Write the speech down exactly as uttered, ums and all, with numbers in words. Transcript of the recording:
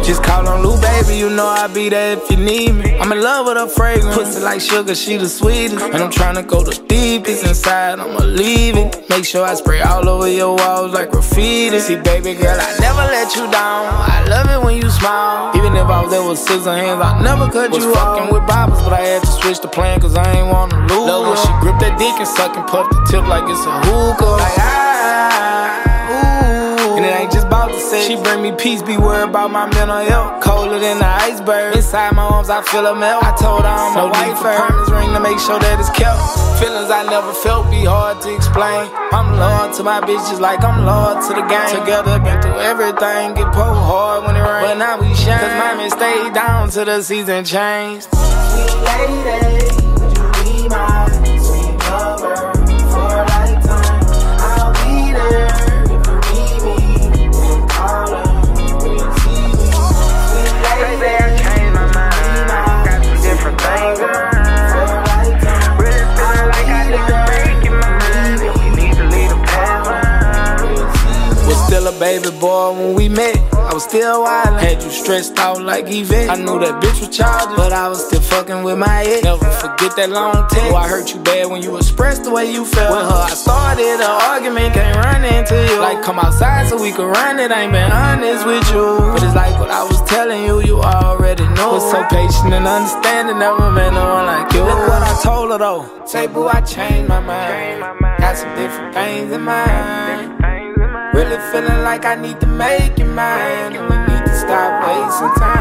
Just call on Lou, baby, you know I'll be there if you need me. I'm in love with her fragrance, pussy like sugar, she the sweetest. And I'm tryna go the deepest inside, I'ma leave it. Make sure I spray all over your walls like graffiti. See, baby girl, I never let you down. I love it when you smile. Even if I was there with scissors hands, I never cut was you off. Fucking with boppers, but I had to switch the plan cause I ain't wanna lose. Love when she grip that dick and suck and puff the tip like it's a hookah. Like, ah, ooh. And it ain't just about to say she bring me peace, be worried about my mental health. Colder than the iceberg. Inside my arms, I feel a melt. I told her I'm no a wife for promise ring to make sure that it's kept. Feelings I never felt be hard to explain. I'm loyal to my bitches like I'm loyal to the game. Together, been through everything. Get pulled hard when it rains, but now we shine. Cause my man stayed down till the season changed. Sweet lady, would you be my sweet lover for a lifetime? I'll be there if you need me. Call her when you see me. Sweet lady, baby, I changed my mind. Got some different things in mind. Really feeling like I need to make it mine. And we need to leave the past behind. Was still a baby boy when we met. I was still wild, had you stressed out like Yvette. I knew that bitch was childish, but I was still fucking with my ex. Never forget that long text. Oh, I hurt you bad when you expressed the way you felt. With her, I started an argument, can't run into you. Like, come outside so we could run it, ain't been honest with you. But it's like what I was telling you, you already know. Was so patient and understanding, never met no one like you. Look what I told her though. Say, boo, I changed my mind. Got some different things in mind. Really feeling like I need to make it mine. And we need to stop wasting time.